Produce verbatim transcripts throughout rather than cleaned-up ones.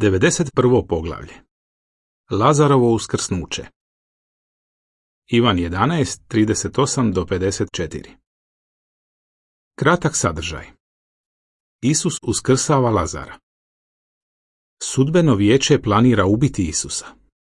devedeset prvo poglavlje. Lazarovo uskrsnuće. Ivan jedanaest, trideset osam do pedeset četiri. Kratak sadržaj. Isus uskrsava Lazara. Sudbeno vijeće planira ubiti Isusa.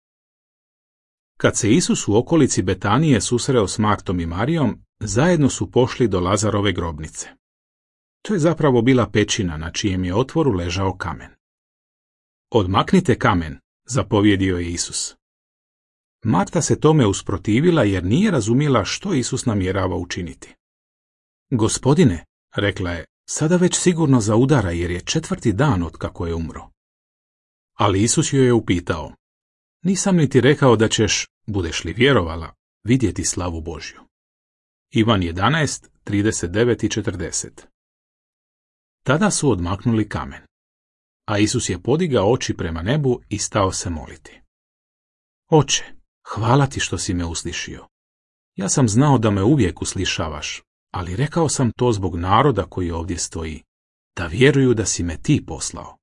Kad se Isus u okolici Betanije susreo s Martom i Marijom, zajedno su pošli do Lazarove grobnice. To je zapravo bila pećina na čijem je otvoru ležao kamen. Odmaknite kamen, zapovjedio je Isus. Marta se tome usprotivila jer nije razumjela što Isus namjerava učiniti. Gospodine, rekla je, sada već sigurno zaudara jer je četvrti dan od kako je umro. Ali Isus joj je upitao, nisam li ti rekao da ćeš, budeš li vjerovala, vidjeti slavu Božju. Ivan jedanaest, trideset devet i četrdeset. Tada su odmaknuli kamen. A Isus je podigao oči prema nebu i stao se moliti. Oče, hvala ti što si me uslišio. Ja sam znao da me uvijek uslišavaš, ali rekao sam to zbog naroda koji ovdje stoji, da vjeruju da si me ti poslao.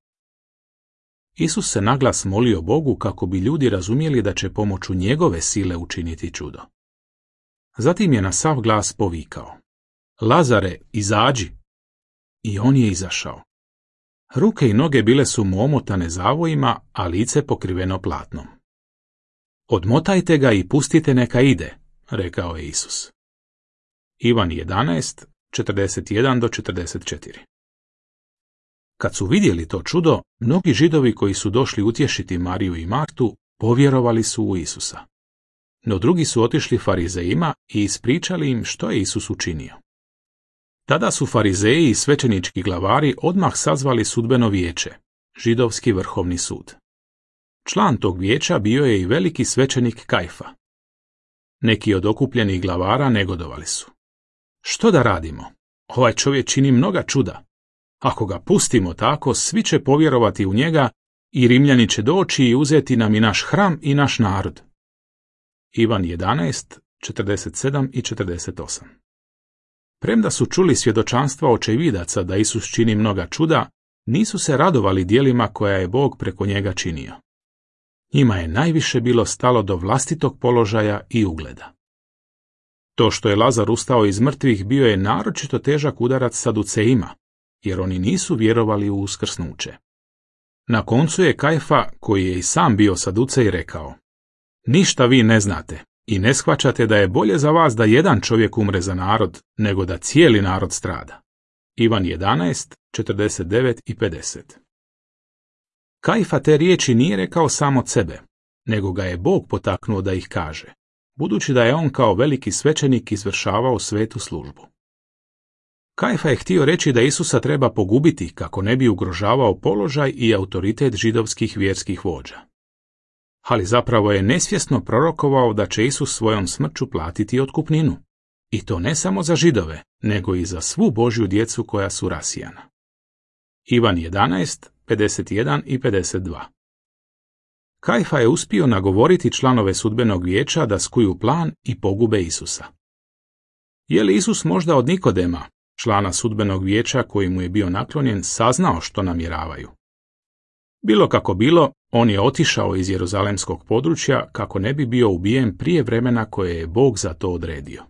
Isus se naglas molio Bogu kako bi ljudi razumjeli da će pomoću njegove sile učiniti čudo. Zatim je na sav glas povikao, Lazare, izađi! I on je izašao. Ruke i noge bile su mu omotane zavojima, a lice pokriveno platnom. Odmotajte ga i pustite neka ide, rekao je Isus. Ivan jedanaest, četrdeset jedan do četrdeset četiri. Kad su vidjeli to čudo, mnogi Židovi koji su došli utješiti Mariju i Martu, povjerovali su u Isusa. No drugi su otišli farizejima i ispričali im što je Isus učinio. Tada su farizeji i svećenički glavari odmah sazvali sudbeno vijeće, židovski vrhovni sud. Član tog vijeća bio je i veliki svećenik Kajfa. Neki od okupljenih glavara negodovali su. Što da radimo? Ovaj čovjek čini mnoga čuda. Ako ga pustimo tako, svi će povjerovati u njega i Rimljani će doći i uzeti nam i naš hram i naš narod. Ivan jedanaest, četrdeset sedam i četrdeset osam. Premda su čuli svjedočanstva očevidaca da Isus čini mnoga čuda, nisu se radovali djelima koja je Bog preko njega činio. Njima je najviše bilo stalo do vlastitog položaja i ugleda. To što je Lazar ustao iz mrtvih bio je naročito težak udarac Saducejima, jer oni nisu vjerovali u uskrsnuće. Na koncu je Kajfa, koji je i sam bio Saducej, rekao, ništa vi ne znate i ne shvaćate da je bolje za vas da jedan čovjek umre za narod, nego da cijeli narod strada. Ivan jedanaest, četrdeset devet i pedeset. Kajfa te riječi nije rekao sam od sebe, nego ga je Bog potaknuo da ih kaže, budući da je on kao veliki svećenik izvršavao svetu službu. Kajfa je htio reći da Isusa treba pogubiti kako ne bi ugrožavao položaj i autoritet židovskih vjerskih vođa. Ali zapravo je nesvjesno prorokovao da će Isus svojom smrću platiti otkupninu. I to ne samo za Židove, nego i za svu Božju djecu koja su rasijana. Ivan jedanaest, pedeset jedan i pedeset dva. Kajfa je uspio nagovoriti članove sudbenog vijeća da skuju plan i pogube Isusa. Je li Isus možda od Nikodema, člana sudbenog vijeća koji mu je bio naklonjen, saznao što namjeravaju? Bilo kako bilo, on je otišao iz jeruzalemskog područja kako ne bi bio ubijen prije vremena koje je Bog za to odredio.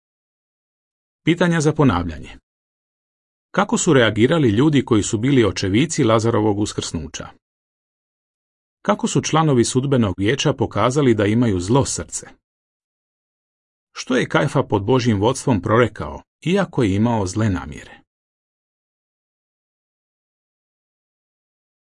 Pitanja za ponavljanje. Kako su reagirali ljudi koji su bili očevici Lazarovog uskrsnuća? Kako su članovi sudbenog vijeća pokazali da imaju zlo srce? Što je Kajfa pod Božjim vodstvom prorekao, iako je imao zle namjere?